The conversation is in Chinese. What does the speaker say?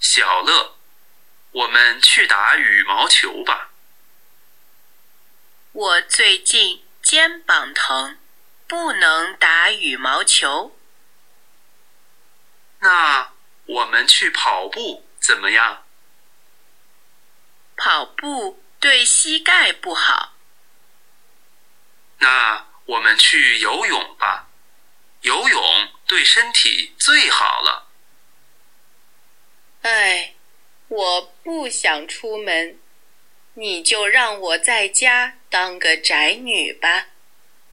小乐，我们去打羽毛球吧。 我最近肩膀疼，不能打羽毛球。 那我们去跑步怎么样？ 跑步对膝盖不好。 那我们去游泳吧，游泳对身体最好了。 哎，我不想出门，你就让我在家当个宅女吧。